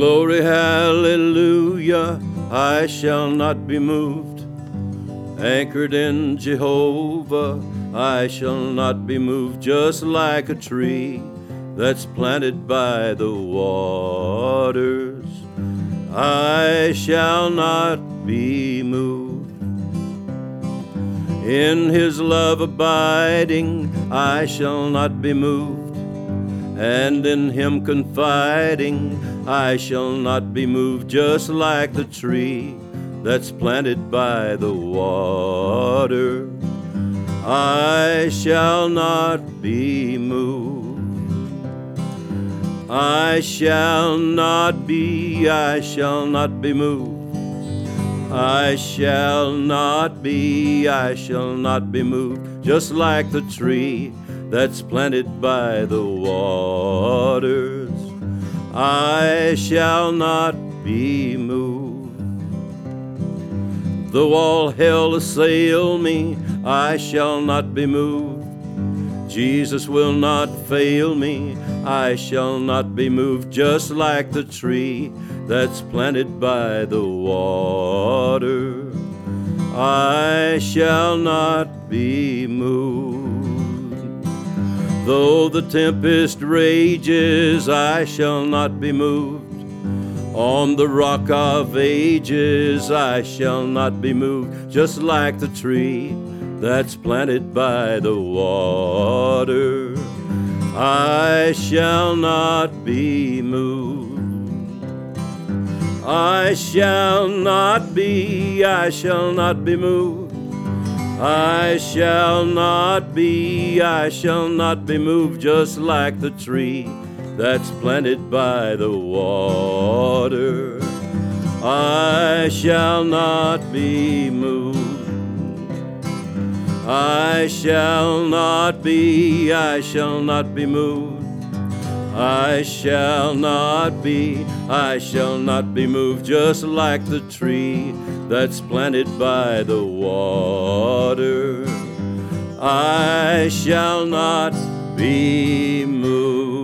Glory, hallelujah, I shall not be moved. Anchored in Jehovah, I shall not be moved. Just like a tree that's planted by the waters, I shall not be moved. In His love abiding, I shall not be moved. And in Him confiding, I shall not be moved. Just like the tree that's planted by the water, I shall not be moved. I shall not be moved. I shall not be moved. Just like the tree that's planted by the waters, I shall not be moved. Though all hell assail me, I shall not be moved. Jesus will not fail me, I shall not be moved. Just like the tree that's planted by the water, I shall not be moved. Though the tempest rages, I shall not be moved. On the rock of ages, I shall not be moved. Just like the tree that's planted by the water, I shall not be moved. I shall not be moved. I shall not be moved. Just like the tree that's planted by the water, I shall not be moved. I shall not be moved. I shall not be moved. Just like the tree that's planted by the water, I shall not be moved.